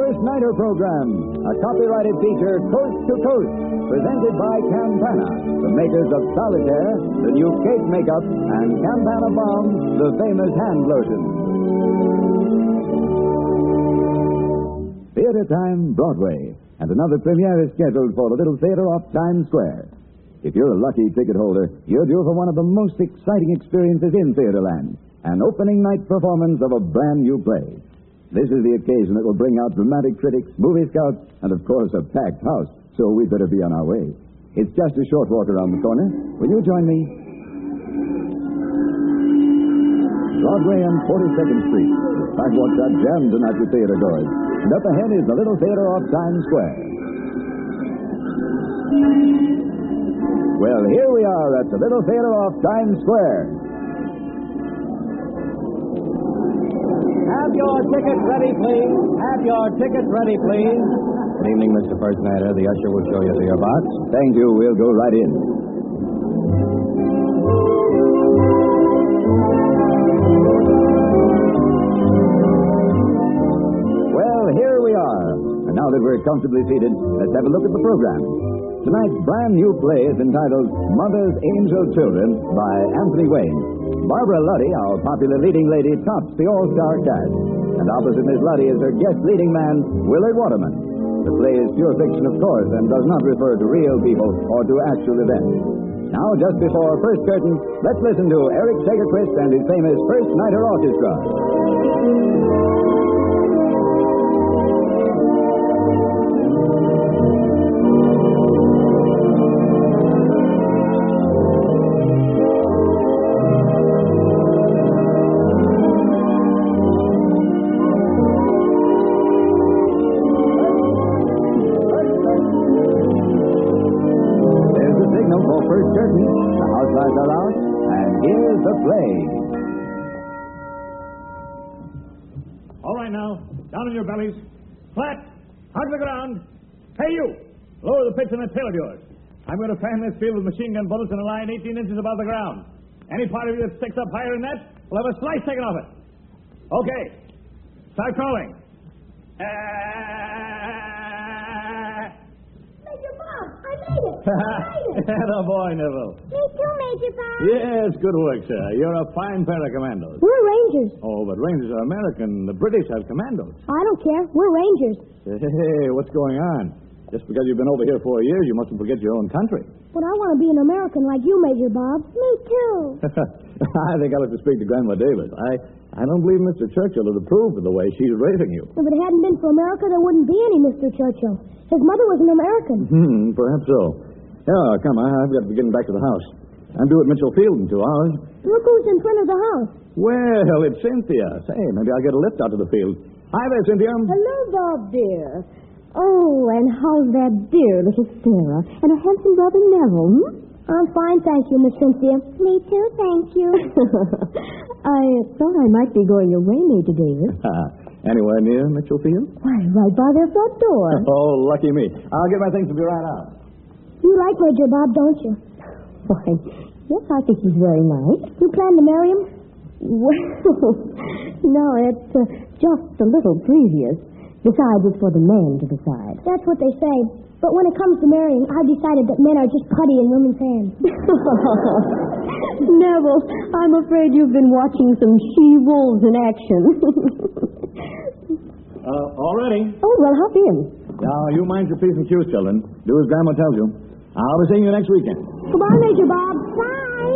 First Nighter program, a copyrighted feature Coast to Coast, presented by Campana, the makers of Solitaire, the new cake makeup, and Campana Balm, the famous hand lotion. Theater Time, Broadway, and another premiere is scheduled for the Little Theater off Times Square. If you're a lucky ticket holder, you're due for one of the most exciting experiences in Theaterland, an opening night performance of a brand new play. This is the occasion that will bring out dramatic critics, movie scouts, and of course a packed house, so we better be on our way. It's just a short walk around the corner. Will you join me? Broadway and 42nd Street. The sidewalks are jammed tonight with theater goers. And up ahead is the Little Theater off Times Square. Well, here we are at the Little Theater off Times Square. Have your tickets ready, please. Have your tickets ready, please. Good evening, Mr. First Nighter. The usher will show you to your box. Thank you. We'll go right in. Well, here we are. And now that we're comfortably seated, let's have a look at the program. Tonight's brand new play is entitled Mother's Angel Children by Anthony Wayne. Barbara Luddy, our popular leading lady, tops the all-star cast. And opposite Miss Luddy is her guest leading man, Willard Waterman. The play is pure fiction, of course, and does not refer to real people or to actual events. Now, just before first curtain, let's listen to Eric Sagerquist and his famous First Nighter Orchestra. Down on your bellies. Flat. Hug the ground. Hey, you. Lower the pitch on that tail of yours. I'm going to fan this field with machine gun bullets in a line 18 inches above the ground. Any part of you that sticks up higher than that will have a slice taken off it. Okay. Start crawling. Major Bob, I made it. Atta boy, Neville. Me too, Major Bob. Yes, good work, sir. You're a fine pair of commandos. We're Rangers. Oh, but Rangers are American. The British have commandos. I don't care. We're Rangers. Hey, what's going on? Just because you've been over here 4 years, you mustn't forget your own country. But I want to be an American like you, Major Bob. Me too. I think I'll have to speak to Grandma Davis. I don't believe Mr. Churchill would approve of the way she's raising you. If it hadn't been for America, there wouldn't be any Mr. Churchill. His mother was an American. Perhaps so. Yeah, come on. I've got to be getting back to the house. I'm due at Mitchell Field in 2 hours. Look who's in front of the house. Well, it's Cynthia. Say, maybe I'll get a lift out to the field. Hi there, Cynthia. Hello, Bob, dear. Oh, and how's that dear little Sarah? And her handsome brother Neville, I'm fine, thank you, Miss Cynthia. Me too, thank you. I thought I might be going away, Major Davis. Anywhere near Mitchell Field? Why, right by their front door. Oh, lucky me. I'll get my things to be right out. You like Major Bob, don't you? Why, yes, I think he's very nice. You plan to marry him? Well, no, it's just a little previous. Besides, it's for the man to decide. That's what they say. But when it comes to marrying, I've decided that men are just putty in women's hands. Neville, I'm afraid you've been watching some she-wolves in action. All ready. Oh, well, hop in. Now, you mind your P's and Q's, children. Do as Grandma tells you. I'll be seeing you next weekend. Goodbye, Major Bob. Bye.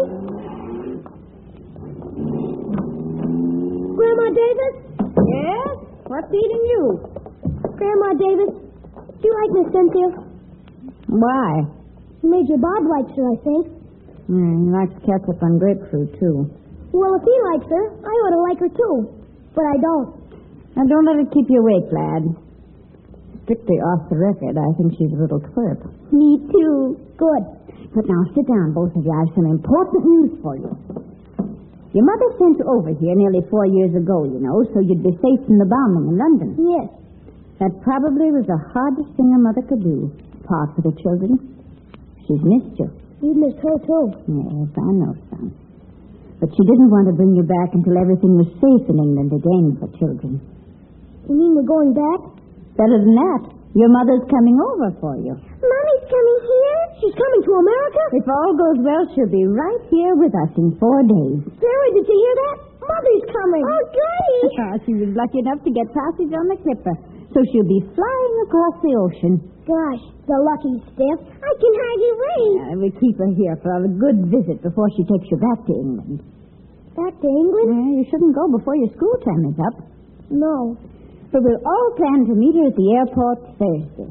Grandma Davis? Yes? What's eating you? Grandma Davis, do you like Miss Cynthia? Why? Major Bob likes her, I think. He likes ketchup on grapefruit, too. Well, if he likes her, I ought to like her, too. But I don't. Now, don't let it keep you awake, lad. Strictly off the record, I think she's a little twerp. Me, too. Good. But now, sit down, both of you. I have some important news for you. Your mother sent you over here nearly 4 years ago, you know, so you'd be safe from the bombing in London. Yes. That probably was the hardest thing a mother could do. Part for the children. She's missed you. You missed her, too. Yes, I know, son. But she didn't want to bring you back until everything was safe in England again for children. You mean we're going back? Better than that, your mother's coming over for you. Mommy's coming here? She's coming to America? If all goes well, she'll be right here with us in 4 days. Sarah, did you hear that? Mother's coming. Oh, great. She was lucky enough to get passage on the Clipper, so she'll be flying across the ocean. Gosh, the lucky stiff. I can hardly wait. We keep her here for a good visit before she takes you back to England. Back to England? You shouldn't go before your school term is up. No. But we'll all plan to meet her at the airport Thursday.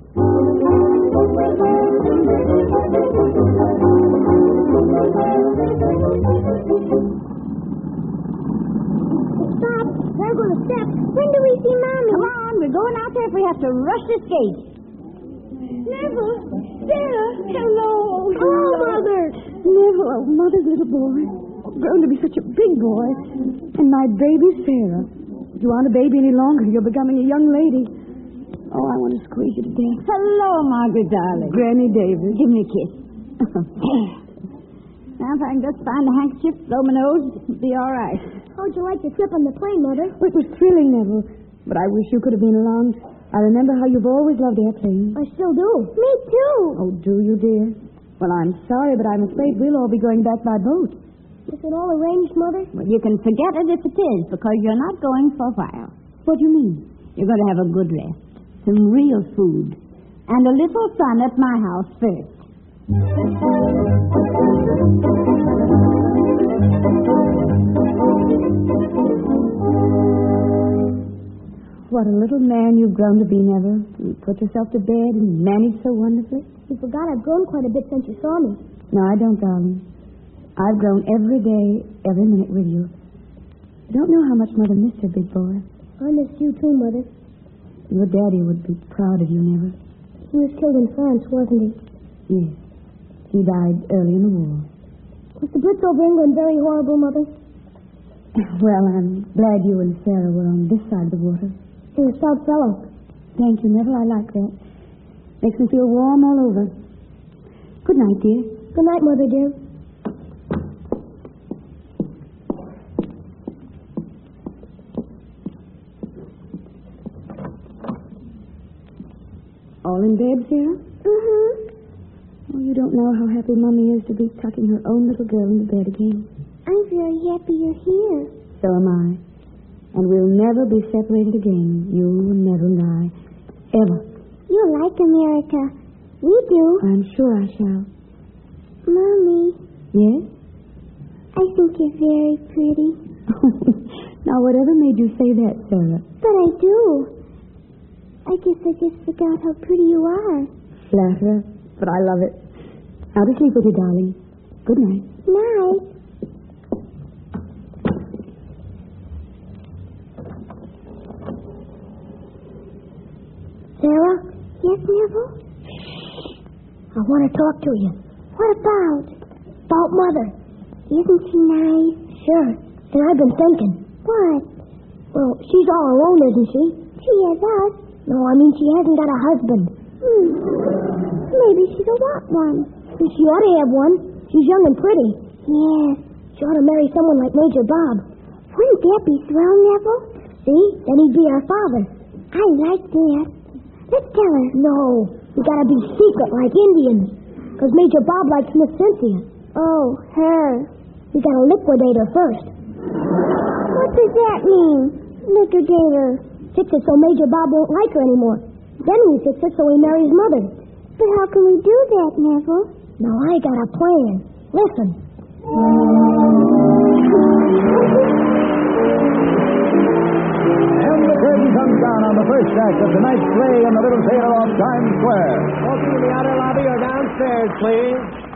Stop. There go the steps. When do we see Mommy? Come on, we're going out there if we have to rush this gate. Neville. Sarah. Hello. Oh, Mother. Neville, oh, Mother's little boy. Grown to be such a big boy. And my baby, Sarah. If you aren't a baby any longer, you're becoming a young lady. Oh, I want to squeeze you to death. Hello, Margaret, darling. Granny Davis. Give me a kiss. Now, if I can just find a handkerchief, blow my nose, it'll be all right. How'd you like the trip on the plane, Mother? It was thrilling, Neville. But I wish you could have been along. I remember how you've always loved airplanes. I still do. Me too. Oh, do you, dear? Well, I'm sorry, but I'm afraid we'll all be going back by boat. Is it all arranged, Mother? Well, you can forget it if it is, because you're not going for a while. What do you mean? You're going to have a good rest, some real food, and a little fun at my house first. What a little man you've grown to be, Neville. You put yourself to bed and managed so wonderfully. You forgot I've grown quite a bit since you saw me. No, I don't, darling. I've grown every day, every minute with you. I don't know how much Mother missed her big boy. I missed you too, Mother. Your daddy would be proud of you, Neville. He was killed in France, wasn't he? Yes. He died early in the war. Was the Brits over England very horrible, Mother? Well, I'm glad you and Sarah were on this side of the water. You're a stout fellow. Thank you, Neville. I like that. Makes me feel warm all over. Good night, dear. Good night, Mother, dear. All in bed, Sarah? Mm-hmm. Oh, you don't know how happy Mommy is to be tucking her own little girl into bed again. I'm very happy you're here. So am I. And we'll never be separated again, you and Neville and I. Ever. You like America. We do. I'm sure I shall. Mommy, Yes? I think you're very pretty. Now, whatever made you say that, Sarah? But I do. I guess I just forgot how pretty you are. Flatterer, but I love it. Now to sleep with you, darling. Good night. Night. Sarah? Yes, Neville? I want to talk to you. What about? About Mother. Isn't she nice? Sure. And I've been thinking. What? Well, she's all alone, isn't she? She has us. No, I mean she hasn't got a husband. Maybe she's a what one? She ought to have one. She's young and pretty. Yes. She ought to marry someone like Major Bob. Wouldn't that be swell, Neville? See? Then he'd be our father. I like that. Let's tell her. No. We gotta be secret like Indians. Because Major Bob likes Miss Cynthia. Oh, her. We gotta liquidate her first. What does that mean? Liquidate her. Fix it so Major Bob won't like her anymore. Then we fix it so he marries Mother. But how can we do that, Neville? Now I got a plan. Listen. And the curtain comes down on the first act of tonight's play in the Little Theater on Times Square. Walking in the outer lobby or downstairs, please.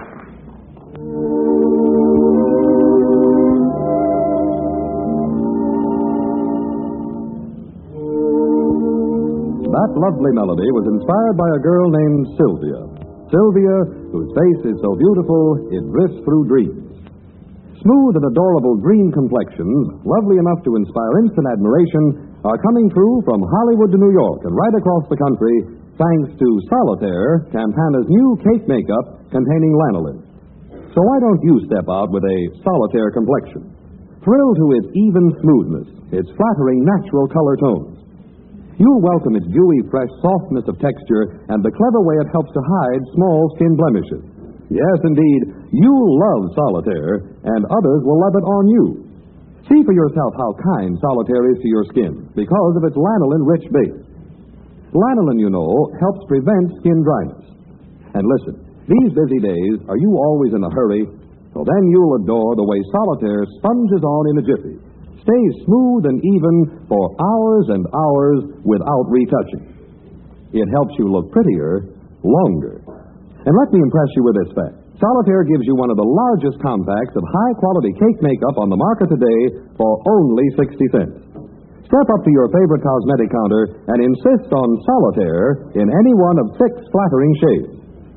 That lovely melody was inspired by a girl named Sylvia. Sylvia, whose face is so beautiful, it drifts through dreams. Smooth and adorable dream complexions, lovely enough to inspire instant admiration, are coming through from Hollywood to New York and right across the country, thanks to Solitaire, Campana's new cake makeup containing lanolin. So why don't you step out with a Solitaire complexion? Thrill to its even smoothness, its flattering natural color tones. You'll welcome its dewy, fresh softness of texture and the clever way it helps to hide small skin blemishes. Yes, indeed, you'll love Solitaire, and others will love it on you. See for yourself how kind Solitaire is to your skin because of its lanolin-rich base. Lanolin, you know, helps prevent skin dryness. And listen, these busy days, are you always in a hurry? Well, then you'll adore the way Solitaire sponges on in a jiffy. Stays smooth and even for hours and hours without retouching. It helps you look prettier longer. And let me impress you with this fact. Solitaire gives you one of the largest compacts of high-quality cake makeup on the market today for only 60 cents. Step up to your favorite cosmetic counter and insist on Solitaire in any one of 6 flattering shades.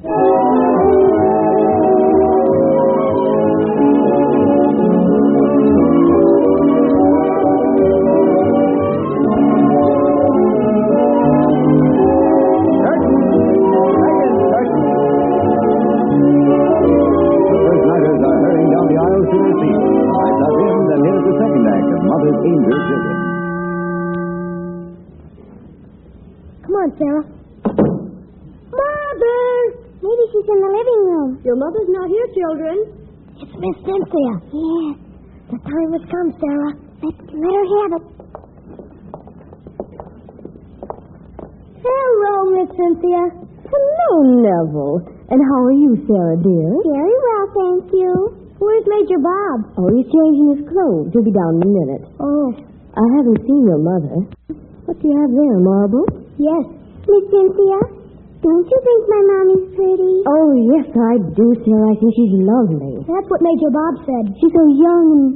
Sarah. Mother! Maybe she's in the living room. Your mother's not here, children. It's Miss Cynthia. Yes. The time has come, Sarah. Let her have it. Hello, Miss Cynthia. Hello, Neville. And how are you, Sarah, dear? Very well, thank you. Where's Major Bob? Oh, he's changing his clothes. He'll be down in a minute. Oh. I haven't seen your mother. What do you have there, Marble? Yes. Miss Cynthia, don't you think my mommy's pretty? Oh, yes, I do, Sarah. I think she's lovely. That's what Major Bob said. She's so young and...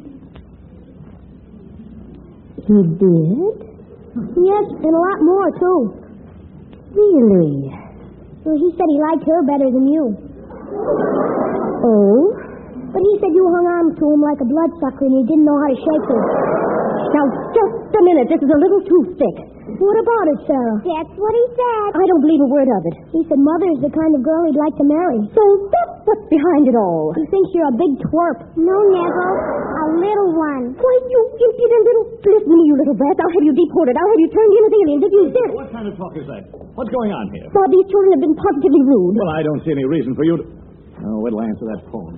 He did? Yes, and a lot more, too. Really? Well, he said he liked her better than you. Oh? But he said you hung on to him like a bloodsucker and you didn't know how to shake her. Now, just a minute. This is a little too thick. What about it, Sarah? That's what he said. I don't believe a word of it. He said Mother's the kind of girl he'd like to marry. So that's what's behind it all. He thinks you're a big twerp. No, Neville. A little one. Why, you impudent little... Listen to me, you little brat. I'll have you deported. I'll have you turned in as aliens if you dare. What kind of talk is that? What's going on here? Bob, these children have been positively rude. Well, I don't see any reason for you to... Oh, wait till I answer that phone.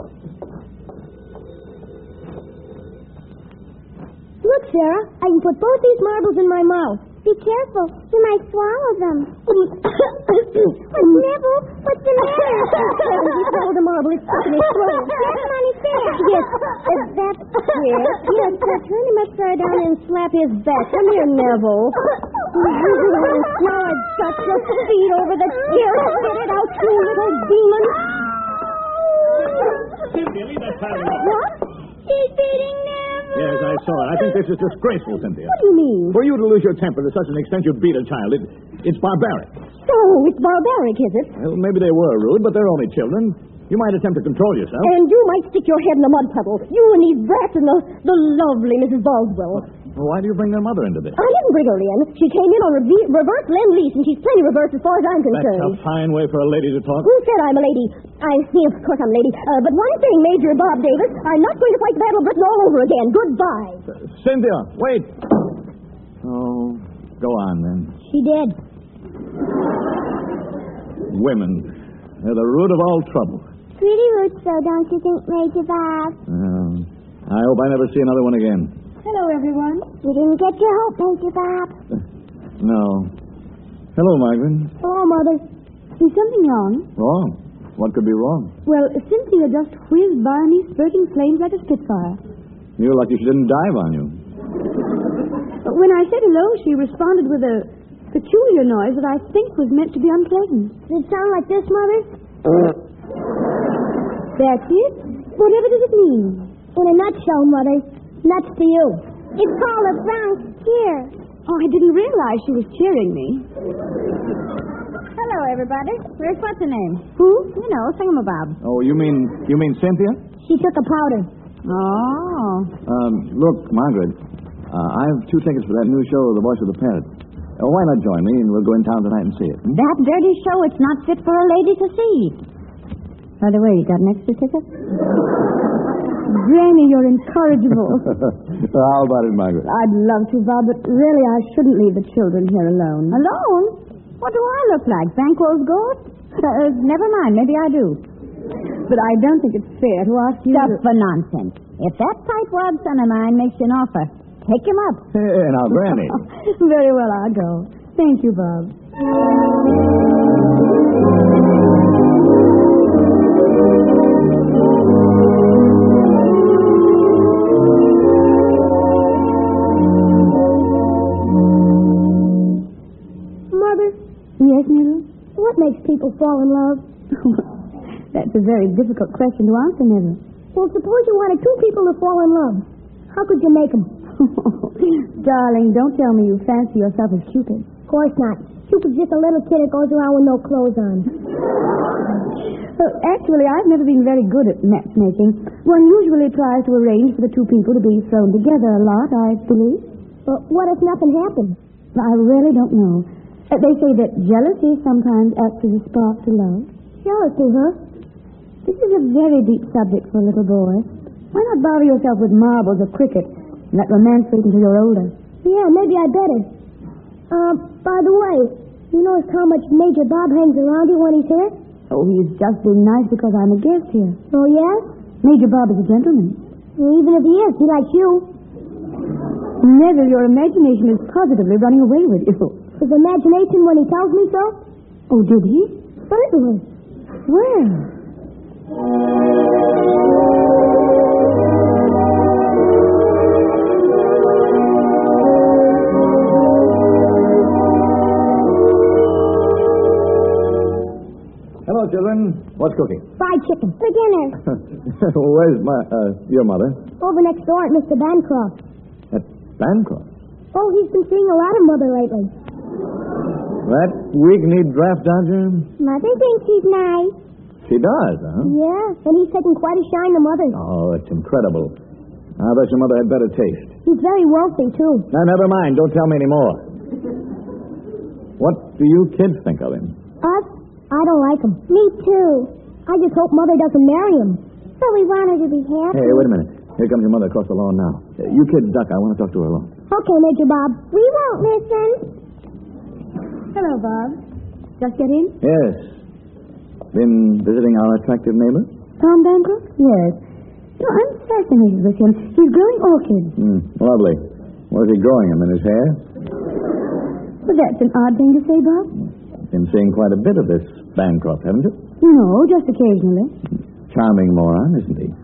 Look, Sarah, I can put both these marbles in my mouth. Be careful. You might swallow them. Neville, what's the matter? He swallowed a marble. It's stuck in his throat. That's money fair. Yes, that's it. Yes, turn him upside down and slap his back. Come here, Neville. Now I've got your feet over the chair. Spit it out, you little demon. Cynthia, leave that child alone. What? She's beating Neville. Yes, I saw it. I think this is disgraceful, Cynthia. What do you mean? For you to lose your temper to such an extent you'd beat a child, it's barbaric. So, it's barbaric, is it? Well, maybe they were rude, but they're only children. You might attempt to control yourself. And you might stick your head in a mud puddle. You and these brats and the lovely Mrs. Boswell. Well, why do you bring their mother into this? I didn't bring her in. She came in on reverse lend-lease, and she's plenty reversed as far as I'm concerned. That's a fine way for a lady to talk. Who said I'm a lady? Of course I'm a lady. But one thing, Major Bob Davis, I'm not going to fight the Battle of Britain all over again. Goodbye. Cynthia, wait. Oh, go on then. She did. Women. They're the root of all trouble. Pretty roots, though, don't you think, Major Bob? I hope I never see another one again. Hello, everyone. You didn't get your hope, Major Bob. No. Hello, Margaret. Hello, Mother. Is something wrong? Wrong? What could be wrong? Well, Cynthia just whizzed by me, spurting flames like a spitfire. You're lucky she didn't dive on you. When I said hello, she responded with a peculiar noise that I think was meant to be unpleasant. Did it sound like this, Mother? That's it? Whatever does it mean? In a nutshell, Mother. Nuts to you. It's called a Bronx cheer. Oh, I didn't realize she was cheering me. Hello, everybody. Where's what's her name? Who? You know, Thingamabob. Oh, you mean Cynthia? She took a powder. Oh. Look, Margaret, I have 2 tickets for that new show, The Voice of the Parrot. Why not join me, and we'll go in town tonight and see it? That dirty show, it's not fit for a lady to see. By the way, you got an extra ticket? Granny, you're incorrigible. How about it, Margaret? I'd love to, Bob, but really I shouldn't leave the children here alone. Alone? What do I look like? Banquo's ghost? Never mind, maybe I do. But I don't think it's fair to ask you Stuff for nonsense. If that tightwad son of mine makes you an offer, take him up. Hey, now, Granny. Very well, I'll go. Thank you, Bob. Mother, Yes, Neville? what makes people fall in love? That's a very difficult question to answer, Neville. Well, suppose you wanted two people to fall in love. How could you make them? Darling, don't tell me you fancy yourself as Cupid. Of course not. Cupid's just a little kid that goes around with no clothes on. Well, actually, I've never been very good at matchmaking. One usually tries to arrange for the two people to be thrown together a lot, I believe. But what if nothing happens? I really don't know. They say that jealousy sometimes acts as a spark to love. Jealousy, huh? This is a very deep subject for a little boy. Why not bother yourself with marbles or cricket and let romance wait until you're older? Yeah, maybe I better. By the way, you notice how much Major Bob hangs around you when he's here? Oh, he's just being nice because I'm a guest here. Oh, yes? Major Bob is a gentleman. Well, even if he is, he likes you. Neville, your imagination is positively running away with you. His imagination when he tells me so? Oh, did he? Certainly. Well. Hello, children. What's cooking? Fried chicken. For dinner. Where's your mother? Over next door at Mr. Bancroft. At Bancroft. Oh, he's been seeing a lot of Mother lately. That weak-kneed draft dodger? Mother thinks he's nice. She does, huh? Yeah, and he's taking quite a shine to Mother. Oh, it's incredible. I bet your mother had better taste. He's very wealthy, too. Now, never mind. Don't tell me any more. What do you kids think of him? Us? I don't like him. Me, too. I just hope Mother doesn't marry him. So we want her to be happy. Hey, wait a minute. Here comes your mother across the lawn now. You kids duck. I want to talk to her alone. Okay, Major Bob. We won't listen. Hello, Bob. Just get in? Yes. Been visiting our attractive neighbor? Tom Bancroft? Yes. No, I'm fascinated with him. He's growing orchids. Lovely. Was he growing them in his hair? Well, that's an odd thing to say, Bob. Been seeing quite a bit of this Bancroft, haven't you? No, just occasionally. Charming moron, isn't he?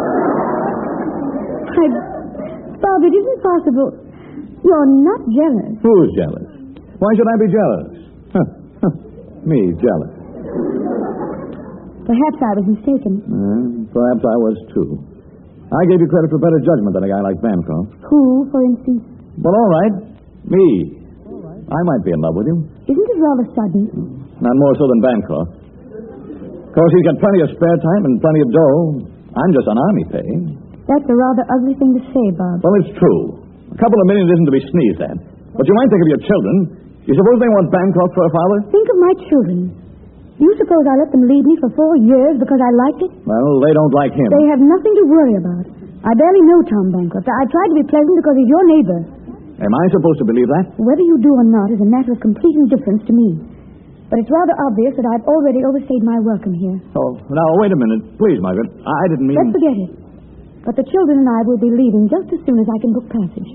Bob, it isn't possible. You're not jealous. Who's jealous? Why should I be jealous? Me, jealous. Perhaps I was mistaken. Perhaps I was, too. I gave you credit for better judgment than a guy like Bancroft. Who, for instance? Well, all right. Me. I might be in love with you. Isn't it rather sudden? Not more so than Bancroft. Of course, he's got plenty of spare time and plenty of dough. I'm just on army pay. That's a rather ugly thing to say, Bob. Well, it's true. A couple of million isn't to be sneezed at. But you might think of your children. You suppose they want Bancroft for a father? Think of my children. Do you suppose I let them leave me for 4 years because I liked it? Well, they don't like him. They have nothing to worry about. I barely know Tom Bancroft. I try to be pleasant because he's your neighbor. Am I supposed to believe that? Whether you do or not is a matter of complete indifference to me. But it's rather obvious that I've already overstayed my welcome here. Oh, now, wait a minute. Please, Margaret. I didn't mean... Let's forget it. But the children and I will be leaving just as soon as I can book passage.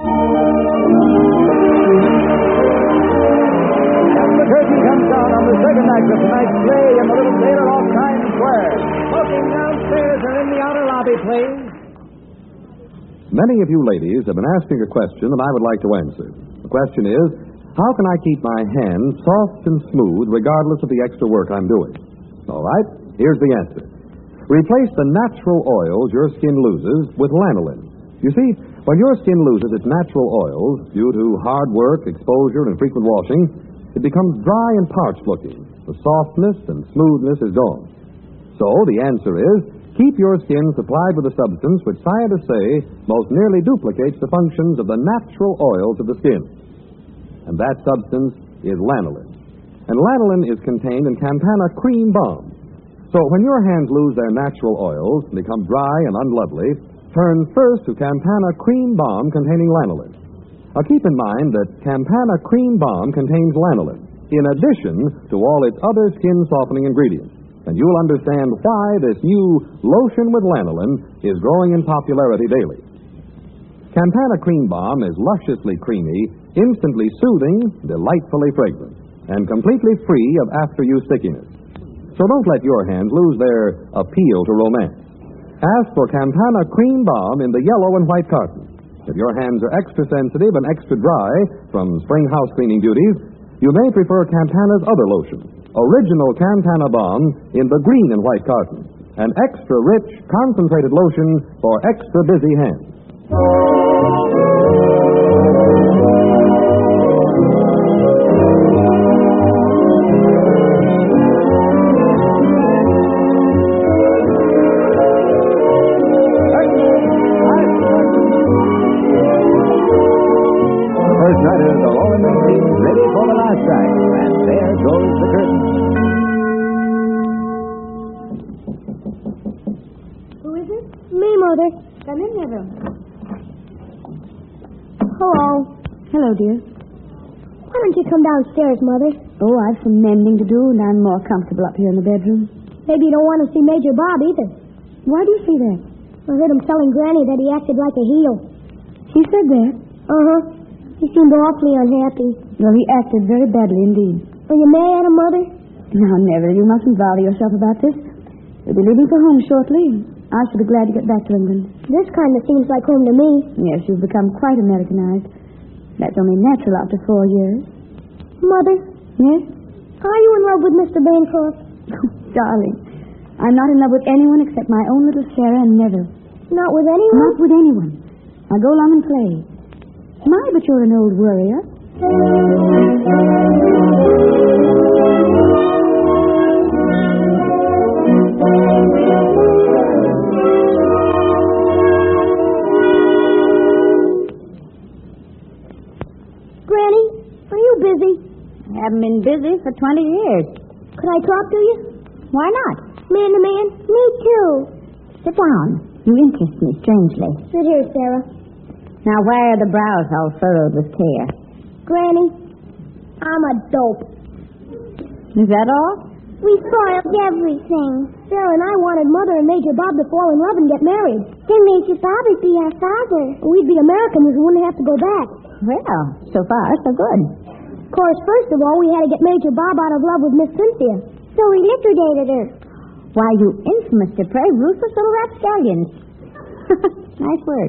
And the curtain comes down on the second act of tonight's play in the little theater off Times Square. Smoking downstairs or in the outer lobby, please. Many of you ladies have been asking a question that I would like to answer. The question is, how can I keep my hands soft and smooth regardless of the extra work I'm doing? All right, here's the answer. Replace the natural oils your skin loses with lanolin. You see, when your skin loses its natural oils due to hard work, exposure, and frequent washing, it becomes dry and parched looking. The softness and smoothness is gone. So the answer is, keep your skin supplied with a substance which scientists say most nearly duplicates the functions of the natural oils of the skin. And that substance is lanolin. And lanolin is contained in Campana Cream Balm. So when your hands lose their natural oils and become dry and unlovely, turn first to Campana Cream Balm containing lanolin. Now keep in mind that Campana Cream Balm contains lanolin, in addition to all its other skin-softening ingredients. And you'll understand why this new lotion with lanolin is growing in popularity daily. Campana Cream Balm is lusciously creamy, instantly soothing, delightfully fragrant, and completely free of after-use stickiness. So don't let your hands lose their appeal to romance. Ask for Campana Cream Balm in the yellow and white carton. If your hands are extra sensitive and extra dry from spring house cleaning duties, you may prefer Campana's other lotion, original Campana Balm in the green and white carton, an extra rich, concentrated lotion for extra busy hands. First riders are all in their seats, ready for the last act, and there goes the curtain. Who is it? Me, Mother. Come in, Neville. Hello. Hello, dear. Why don't you come downstairs, Mother? Oh, I've some mending to do, and I'm more comfortable up here in the bedroom. Maybe you don't want to see Major Bob either. Why do you say that? I heard him telling Granny that he acted like a heel. He said that. Uh-huh. He seemed awfully unhappy. Well, he acted very badly indeed. Are you mad at him, Mother? Now, Neville, you mustn't bother yourself about this. We'll be leaving for home shortly. I shall be glad to get back to England. This kind of seems like home to me. Yes, you've become quite Americanized. That's only natural after 4 years. Mother, Yes? are you in love with Mr. Bancroft? Oh, darling, I'm not in love with anyone except my own little Sarah and Neville. Not with anyone? Not with anyone. Now go along and play. My, but you're an old worrier. Granny, are you busy? I haven't been busy for 20 years. Could I talk to you? Why not? Man to man? Me too. Sit down. You interest me strangely. Sit here, Sarah. Now, why are the brows all furrowed with care? Granny, I'm a dope. Is that all? We spoiled everything. Sarah and I wanted Mother and Major Bob to fall in love and get married. Then Major Bob would be our father. We'd be Americans and wouldn't have to go back. Well, so far, so good. Of course, first of all, we had to get Major Bob out of love with Miss Cynthia. So we liquidated her. Why, you infamous, depraved, ruthless little rapscallions. Nice word.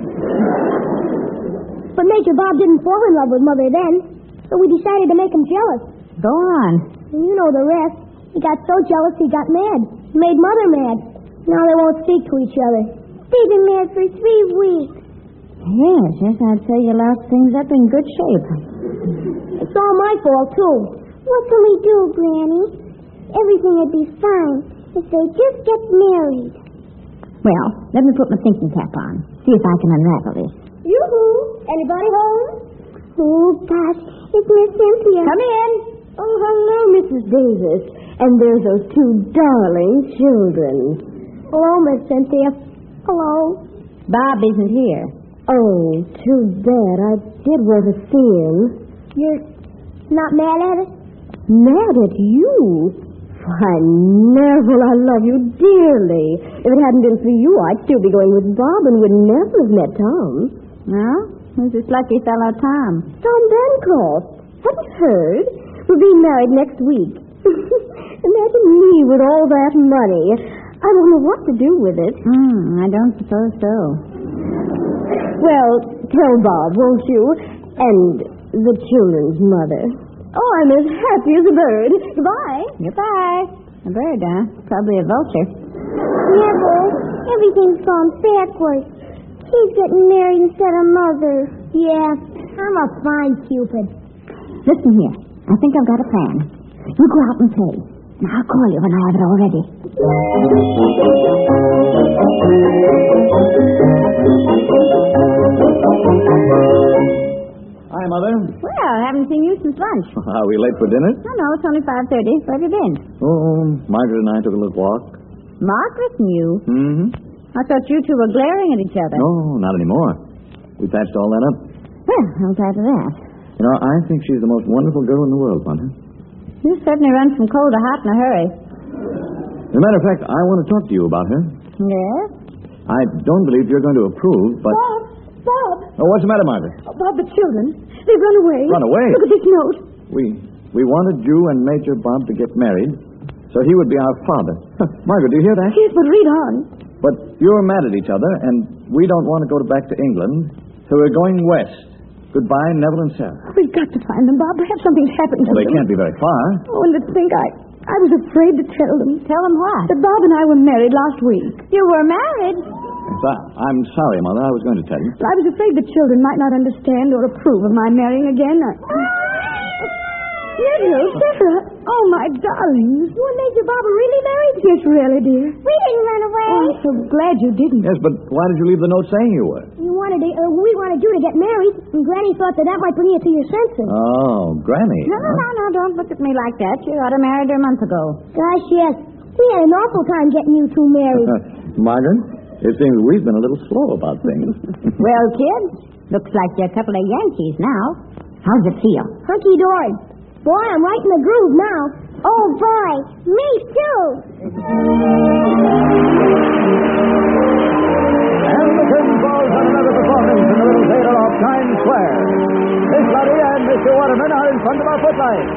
But Major Bob didn't fall in love with Mother then, so we decided to make him jealous. Go on. And you know the rest. He got so jealous he got mad. Made Mother mad. Now they won't speak to each other. They've been mad for 3 weeks. Yes, I'd say you lost things up in good shape. It's all my fault, too. What can we do, Granny? Everything would be fine if they just get married. Well, let me put my thinking cap on. See if I can unravel this. Yoo-hoo! Anybody home? Oh, gosh, it's Miss Cynthia. Come in. Oh, hello, Mrs. Davis. And there's those 2 darling children. Hello, Miss Cynthia. Hello. Bob isn't here. Oh, too bad. I did want to see him. You're not mad at us? Mad at you? Why, Neville, I love you dearly. If it hadn't been for you, I'd still be going with Bob and would never have met Tom. Well, who's this lucky fellow, Tom? Tom Bancroft. Haven't heard? We'll be married next week. Imagine me with all that money. I don't know what to do with it. I don't suppose so. Well, tell Bob, won't you? And the children's mother. Oh, I'm as happy as a bird. Goodbye. Goodbye. A bird, huh? Probably a vulture. Neville, everything's gone backwards. He's getting married instead of Mother. Yeah, I'm a fine Cupid. Listen here. I think I've got a plan. You go out and play. And I'll call you when I have it all ready. I'm Mother. Well, haven't seen you since lunch. Are we late for dinner? Oh, no, it's only 5:30. Where have you been? Oh, Margaret and I took a little walk. Margaret and you? Mm-hmm. I thought you two were glaring at each other. No, not anymore. We patched all that up. Well, I'm glad of that. You know, I think she's the most wonderful girl in the world, Fonda. You certainly run from cold to hot in a hurry. As a matter of fact, I want to talk to you about her. Yes? I don't believe you're going to approve, but... Bob! Oh, what's the matter, Margaret? Oh, Bob, the children. They've run away. Run away? Look at this note. We wanted you and Major Bob to get married, so he would be our father. Margaret, do you hear that? Yes, but read on. But you're mad at each other, and we don't want to go back to England, so we're going west. Goodbye, Neville and Sarah. We've got to find them, Bob. Perhaps something's happened to Well, them. they can't be very far. Oh, and to think I was afraid to tell them. Tell them what? That Bob and I were married last week. You were married? Yes, I'm sorry, Mother. I was going to tell you. I was afraid the children might not understand or approve of my marrying again. Neville, Sarah. Oh, my darlings. You and Major Bob are really married? Yes, really, dear. We didn't run away. Oh, I'm so glad you didn't. Yes, but why did you leave the note saying you were? We wanted you to get married, and Granny thought that might bring you to your senses. Oh, Granny. No, don't look at me like that. You ought to married her a month ago. Gosh, yes. We had an awful time getting you two married. Margaret, it seems we've been a little slow about things. Well, kids, looks like you're a couple of Yankees now. How's it feel? Hunky-dory. Boy, I'm right in the groove now. Oh, boy. Me, too. And the curtain falls on another performance in the little theater off Times Square. Miss Lottie and Mr. Waterman are in front of our footlights.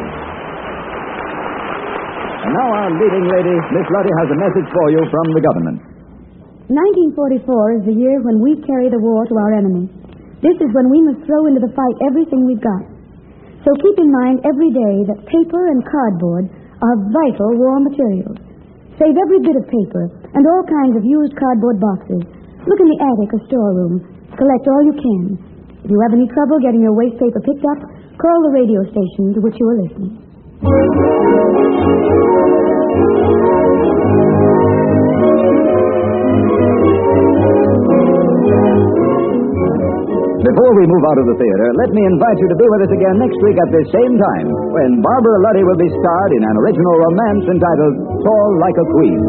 And now our leading lady, Miss Lottie, has a message for you from the government. 1944 is the year when we carry the war to our enemy. This is when we must throw into the fight everything we've got. So keep in mind every day that paper and cardboard are vital war materials. Save every bit of paper and all kinds of used cardboard boxes. Look in the attic or storeroom. Collect all you can. If you have any trouble getting your waste paper picked up, call the radio station to which you are listening. Before we move out of the theater, let me invite you to be with us again next week at this same time, when Barbara Luddy will be starred in an original romance entitled Tall Like a Queen.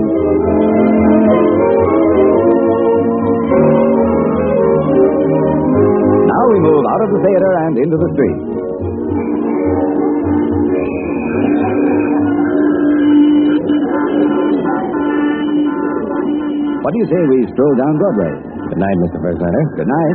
Now we move out of the theater and into the street. What do you say we stroll down Broadway? Good night, Mr. First Letter. Good night.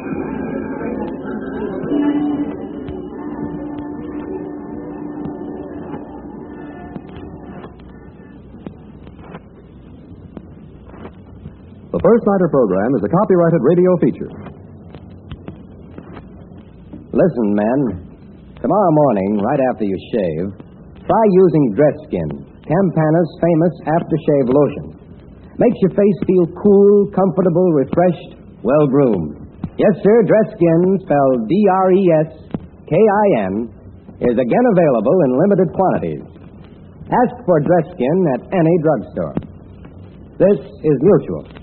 The First Nighter program is a copyrighted radio feature. Listen, men. Tomorrow morning, right after you shave, try using Dress Skin, Campana's famous aftershave lotion. Makes your face feel cool, comfortable, refreshed, well-groomed. Yes, sir, Dress Skin, spelled D-R-E-S-K-I-N, is again available in limited quantities. Ask for Dress Skin at any drugstore. This is Mutual.